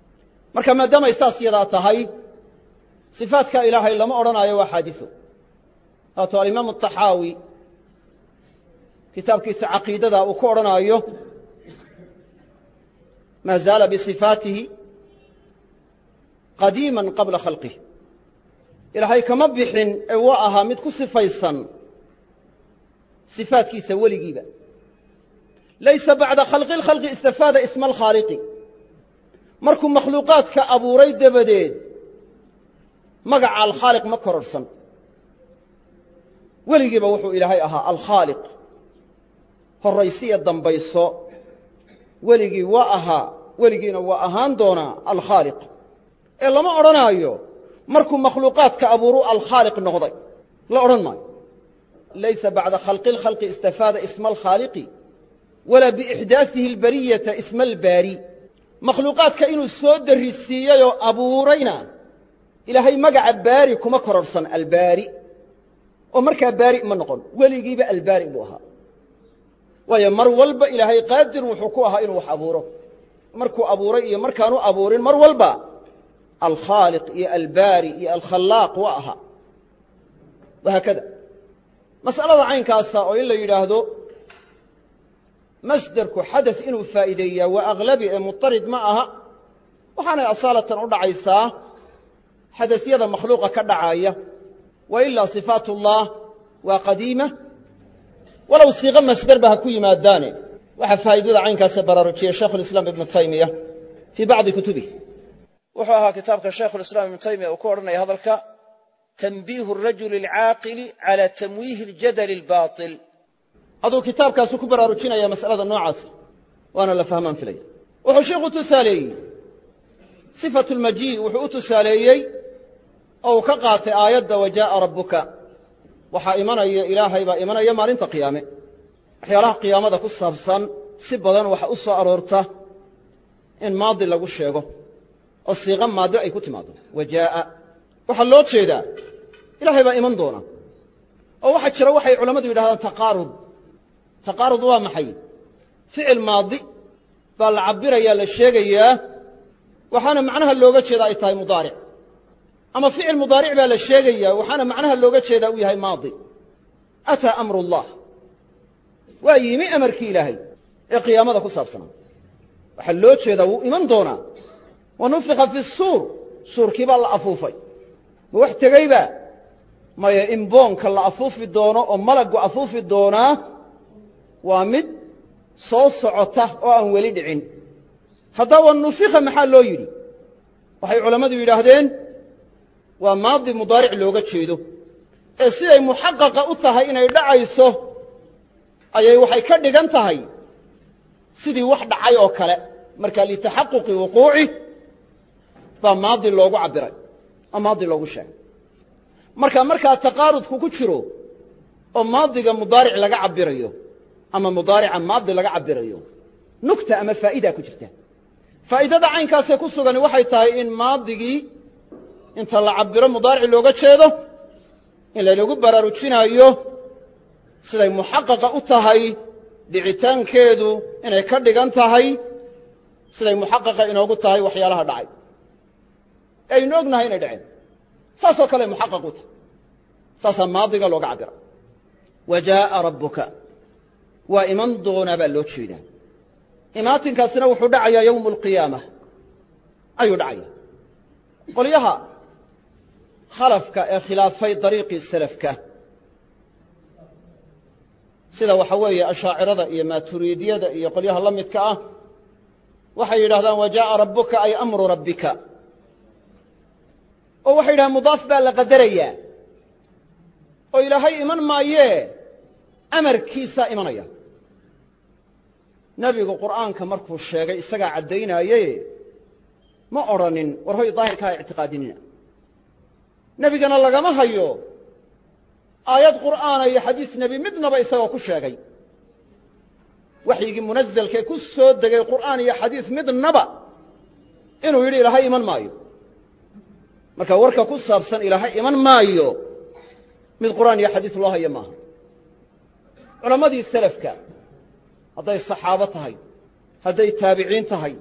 marka maadaamay saas yadaa tahay sifaatka ilaahay lama odhanaayo waa xaadiso haato alimaamu الطaxaawi kitaabkiisa caqiidada uu ku odhanaayo maa zaala bصifaatihi qadiima qabla khalqih ilaahay kama bixin ee waa ahaa mid ku sifaysan sifaadkiisa weligiiba laysa bacda khalqi اlkhalqi istafaada isma alkhaaliqi markuu makhluuqaadka abuuray dabadeed magaca alkhaaliq ma kororhsan weligiiba wuxuu ilaahay ahaa alkhaaliq horraysiya dambayso weligii waa ahaa weligiina waa ahaan doonaa alkhaaliq ee lama odhanaayo markuu makhluuqaadka abuuruu alkhaaliq noqday la odhan maayo laysa bacda khalqi اlkhalqi istafaada isma alkhaaliqi walaa biixdaasihi اlbariyata isma albaari makhluuqaadka inuu soo darrisiiyey oo abuurayna ilaahay magaca baari kuma kororhsan albaari oo markaa baari ma noqon weligiiba albaari buu ahaa waayo mar walba ilaahay qaadir wuxuu ku ahaa inuu wax abuuro markuu abuuray iyo markaanu abuurin mar walba alkhaaliq iyo albaari iyo alkhallaaq waa ahaa wahaakada mas'alada caynkaasa oo in la yidhaahdo masderku xadas inuu faa'iideeyaa waa aglabi ee mutarid ma aha waxaanay asaalatan u dhacaysaa xadasyada makhluuqa ka dhacaaya wa ilaa sifaat ullah waa qadiima walow siiqo masderba ha ku yimaadaane waxaa faa'idada caynkaasa baraarujiyey shaykhulislaam ibnu taymiya fii bacdi kutubih wuxuu ahaa kitaabka shaykhulislaam ibnu taymiya uu ku odhanaya hadalka tanbiihu arajuli alcaaqili cala tamwiihi aljadali albaatil aduu kitaabkaasu ku baraarujinaya mas'alada noocaasa waana la fahmaan filaya wuxuu sheikhu tusaaleeyey sifatu lmajii wuxuu u tusaaleeyey oo uu ka qaatay aayadda wajaa'a rabbuka waxaa imanaya ilaahay baa imanaya maalinta qiyaame waxyaalaha qiyaamada ku saabsan si badan waxa u soo aroorta in maadi lagu sheego oo siiqa maadi ay ku timaado wajaa'a waxaa loo jeedaa ilaahay baa iman doona oo waxaa jira waxay culammadu yidhahdaan taqaarud taqaarud waa maxay ficil maadi baa la cabbirayaa la sheegayaa waxaana macnaha looga jeedaa ay tahay mudaaric ama ficil mudaaric baa la sheegayaa waxaana macnaha looga jeedaa uu yahay maadi ataa amrullah waa yimi amarkii ilaahay ee qiyaamada ku saabsanaa waxaa loo jeedaa wuu iman doonaa wa nufika fi suur suurkii baa la afuufay ma wax tegeyba maya in boonka la afuufi doono oo malaggu afuufi doonaa waa mid soo socota oo aan weli dhicin haddaba nufika maxaa loo yidhi waxay culammadu yidhaahdeen waa maadi mudaaric looga jeedo ee siday muxaqaqa u tahay inay dhacayso ayay waxay ka dhigan tahay sidii wax dhacay oo kale marka litaxaquqi wuquuci baa maadi loogu cabbiray oo maadi loogu sheegay marka markaa taqaarudku ku jiro oo maadiga mudaaric laga cabbirayo ama mudaarica maadi laga cabbirayo nugta ama faa'idaa ku jirta faa'idada caynkaasee ku sugani waxay tahay in maadigii inta la cabbiro mudaaric looga jeedo in laynagu baraarujinaayo siday muxaqaqa u tahay dhicitaankeedu inay ka dhigan tahay siday muxaqaqa inoogu tahay waxyaalaha dhacay ee aynu ognahay inay dhaceen saasoo kale muxaqaq u tahay saasaa maadiga looga cabbira wajaa'a rabbuka waa iman doonaa baa loo jeedaa imaatinkaasina wuxuu dhacayaa yowmu alqiyaama ayuu dhacaya qolyaha khalafka ee khilaafay dariiqii salafka sida waxa weeye ashaacirada iyo maaturiidiyada iyo qolyaha la midka ah waxay yidhahdaan wajaa'a rabbuka ay amru rabbika oo waxay yidhahdaan mudaaf baa la qadarayaa oo ilaahay iman maayee amarkiisaa imanaya nebigu qur'aanka markuu sheegay isagaa caddaynaaye ma odhanin war hoy daahirka ha ictiqaadinina nebigana lagama hayo aayad qur'aana iyo xadiis nebi midnaba isagoo ku sheegay waxyigii munazalkee ku soo degay qur'aan iyo xadiis midnaba inuu yidhi ilaahay iman maayo marka warka ku saabsan ilaahay iman maayo mid qur'aan iyo xadiis loo hayo maaha culammadii salafka hadday saxaabo tahay hadday taabiciin tahay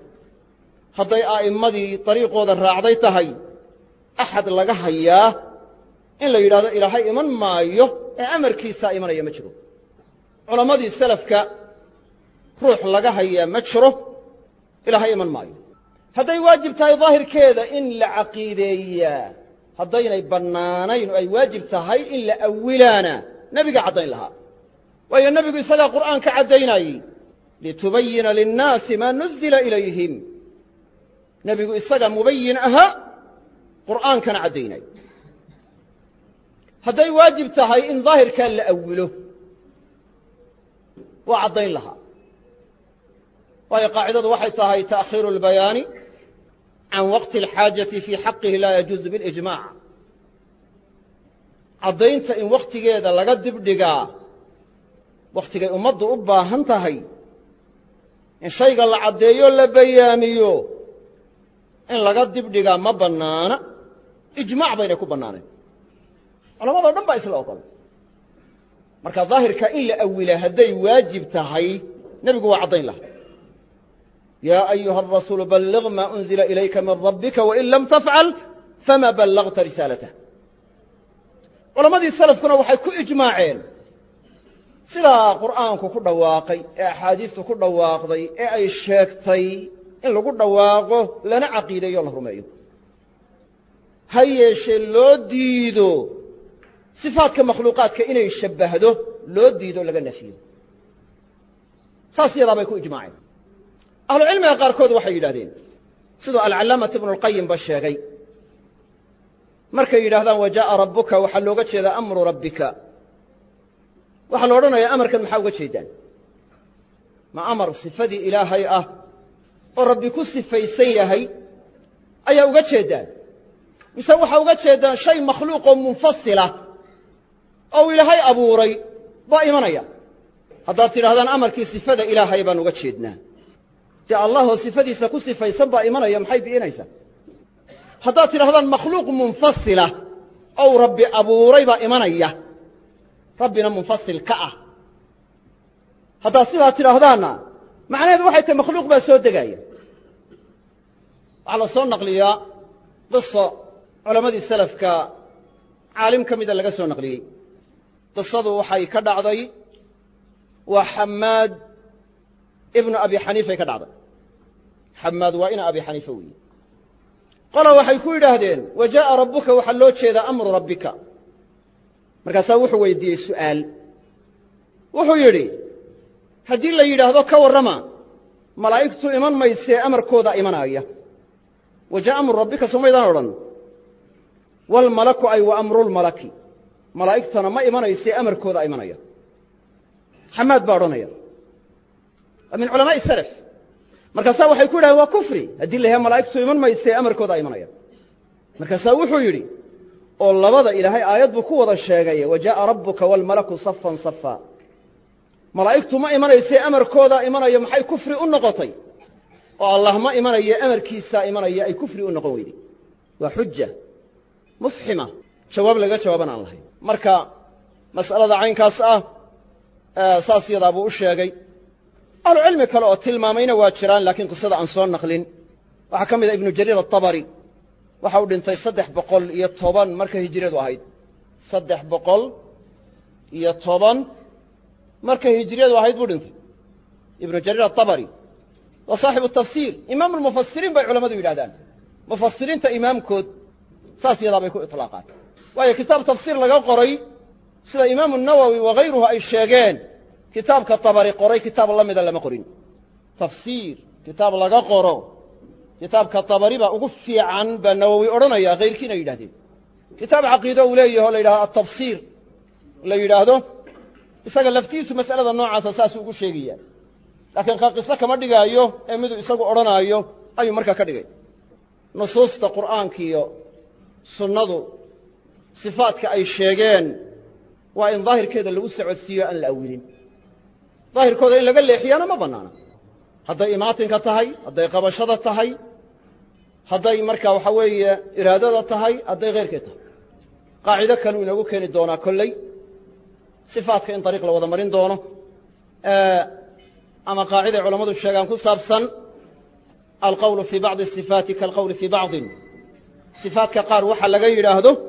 hadday a'immadii dariiqooda raacday tahay axad laga hayaa in la yidhahdo ilaahay iman maayo ee amarkiisaa imanaya ma jiro culammadii salafka ruux laga hayaa ma jiro ilaahay iman maayo hadday waajib tahay daahirkeeda in la caqiideeyaa haddaynay bannaanayn oo ay waajib tahay in la awilaana nebiga caddayn lahaa waayo nebigu isagaa qur'aan ka caddaynayey litubayina linnaasi maa nuzila ilayhim nebigu isaga mubayin ahaa qur'aankana caddaynay hadday waajib tahay in daahirkaa la awilo waa caddayn lahaa waayo qaacidadu waxay tahay ta'khiiru اlbayaani can waqti اlxaajati fii xaqihi laa yajuuzu biاlijmac caddaynta in wakhtigeeda laga dibdhigaa wakhtigay ummaddu u baahan tahay in shayga la caddeeyo la bayaamiyo in laga dibdhigaa ma bannaana ijmac baynay ku bannaanayn culammadoo dhan baa isla ogol marka daahirka in la awila hadday waajib tahay nebigu waa caddayn laha yaa ayuha arasuulu balliq maa unzila ilayka min rabbika wain lam tafcal fama ballagta risaalatah culammadii salafkuna waxay ku ijmaaceen sidaa qur'aanku ku dhawaaqay ee axaadiistu ku dhawaaqday ee ay sheegtay in lagu dhawaaqo lana caqiideeyo la rumeeyo ha yeeshee loo diido sifaadka makhluuqaadka inay shabbahdo loo diido laga nafiyo saas yadaa bay ku ijmaaceen ahlucilmiga qaarkood waxay yidhahdeen siduu alcallaamatu ibnu اlqayim ba sheegay markay yidhahdaan wajaءa rabbuka waxaa looga jeedaa amru rabbika waxaa la odhanayaa amarkan maxaa uga jeedaan ma amar sifadii ilaahay ah oo rabbi ku sifaysan yahay ayaa uga jeedaan mise waxaa uga jeedaan shay makhluuqoo munfasila oo ilaahay abuuray baa imanaya haddaad tidhahdaan amarkii sifada ilaahay baan uga jeednaa dee allahoo sifadiisa ku sifaysan baa imanaya maxay bi'inaysaa haddaad tidhahdaan makhluuq munfasila ou rabbi abuuray baa imanaya rabbina munfasil ka ah haddaad sidaa tidhaahdaanna macnaheedu waxay tahay makhluuq baa soo degaya waxaa la soo naqliyaa qiso culammadii salafka caalim ka mida laga soo naqliyey qisadu waxay ka dhacday waa xamaad ibnu abi xaniifay ka dhacday xamaad waa ina abi xaniifa weeye qola waxay ku yidhaahdeen wajaءa rabbuka waxaa loo jeedaa amru rabbika markaasaa wuxuu weydiiyey su'aal wuxuu yidhi haddii la yidhaahdo ka warrama malaa'igtu iman maysee amarkooda imanaya wajaءa amru rabbika somaydaan odhan walmalaku ay wa amrulmalaki malaa'igtana ma imanaysee amarkooda imanaya xamaad baa odhanaya waa min culamaa'i salaf markaasaa waxay ku yidhahdeen waa kufri haddii la yahay malaa'igtu iman maysee amarkooda imanaya markaasaa wuxuu yidhi oo labada ilaahay aayad buu ku wada sheegay wajaءa rabbuka waalmalaku safan safa malaa'igtu ma imanaysee amarkooda imanaya maxay kufri u noqotay oo allah ma imanaye amarkiisaa imanaya ay kufri u noqon weyday waa xuja mufxima jawaab laga jawaaban aan lahayn marka mas'alada caynkaas ah saas yadaa buu u sheegay ahlucilmi kale oo tilmaamayna waa jiraan laakiin qisada aan soo naqlin waxaa ka mid a ibnu jariir atabari waxa uu dhintay saddex boqol iyo toban marka hijiradu ahayd saddex boqol iyo toban markay hijriyadu ahayd buu dhintay ibnu jariir atabari waa saaxibu tafsiir imaamu lmufasiriin bay culammadu yidhahdaan mufasiriinta imaamkood saas yadaa bay ku iطlaaqaan waayo kitaab tafsiir laga qoray sida imaamu nawowi wakayruhu ay sheegeen kitaabka tabari qoray kitaab la mida lama qorin tafsiir kitaab laga qoro kitaabka tabari baa ugu fiican baa nawowi odhanaya kayrkiina yidhahdeen kitaab caqiido uu leeyaho la yidhahdo atafsiir la yidhaahdo isaga laftiisu mas'alada noocaasa saasuu ugu sheegaya laakiin ka qiso kama dhigaayo ee miduu isagu odhanaayo ayuu markaa ka dhigay nusuusta qur'aanka iyo sunnadu sifaadka ay sheegeen waa in daahirkeeda lagu socodsiiyo aan la awilin daahirkooda in laga leexiyana ma bannaana hadday imaatinka tahay hadday qabashada tahay hadday markaa waxa weeye iraadada tahay hadday khayrkeed tahay qaacido kaleu inoogu keeni doonaa kolley sifaadka in dariiq la wada marin doono ama qaaciday culammadu sheegaan ku saabsan alqawlu fii bacdi sifaati kaalqawli fii bacdin sifaadka qaar waxa laga yidhaahdo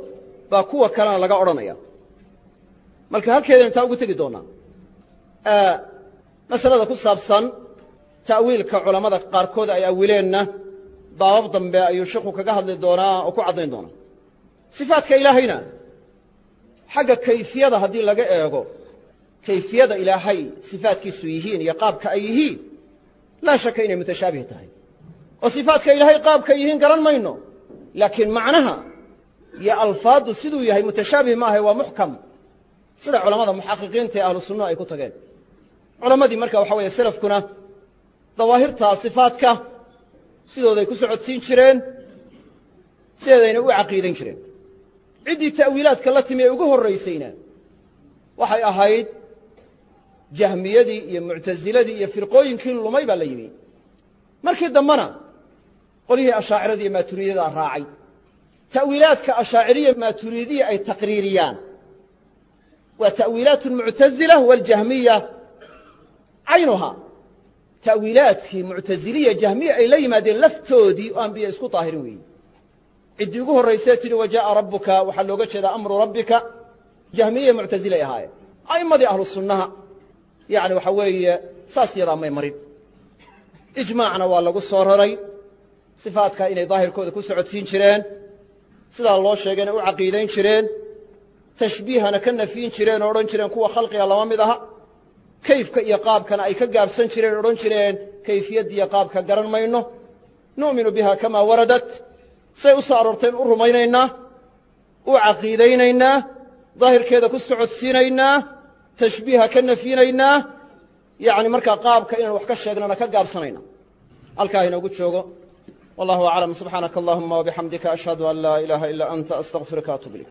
baa kuwa kalena laga odhanaya marka halkeedana intaa ugu tegi doonaa masalada ku saabsan ta'wiilka culammada qaarkood ay awileenna baabab dambe ayuu sheekhu kaga hadli doonaa oo ku caddayn doonaa sifaatka ilaahayna xagga kayfiyada haddii laga eego kayfiyada ilaahay sifaatkiisu yihiin iyo qaabka ay yihiin laa shaka inay mutashaabih tahay oo sifaatka ilaahay qaabka yihiin garan mayno laakiin macnaha iyo alfaadu siduu yahay mutashaabih maaha waa muxkam sida culamada muxaqiqiinta ee ahlu sunnaha ay ku tageen culammadii marka waxa weeye salafkuna dawaahirta sifaatka sidooday ku socodsiin jireen sideedayna u caqiidan jireen ciddii ta'wiilaadka la timi ee ugu horraysayna waxay ahayd jahmiyadii iyo muctasiladii iyo firqooyinkii lumay baa la yimi markii dambena qolyihii ashaaciradii iyo maaturidiyada raacay ta'wiilaadka ashaaciriya maaturidiya ay taqriiriyaan waa ta'wiilaat almuctasila waljahmiya caynuhaa ta'wiilaadkii muctasiliya jahmiya ay la yimaadeen laftoodii oo aan biyo isku daahirin weeyi ciddii ugu horraysee tidhi wajaa'a rabbuka waxaa looga jeedaa amru rabbika jahmiya muctasilay ahaayeen a'immadii ahlu sunnaha yacni waxa weeye saas yadaa may marin ijmaacna waa lagu soo raray sifaadka inay daahirkooda ku socodsiin jireen sidaa loo sheegayna u caqiidayn jireen tashbiihana ka nafiyin jireen oo odhan jireen kuwa khalqiga lama mid aha kayfka iyo qaabkana ay ka gaabsan jireen odhan jireen kayfiyaddiiyo qaabka garan mayno nu'minu biha kamaa waradat say u soo aroorteen u rumaynaynaa u caqiidaynaynaa daahirkeeda ku socodsiinaynaa tashbiiha ka nafyinaynaa yacni markaa qaabka inaan wax ka sheegnana ka gaabsanayna halkaa inoogu joogo wallahu aclam subxaanaka allahuma wabixamdika ashhadu an laa ilaaha ilaa anta astaqfiruka atub ilayk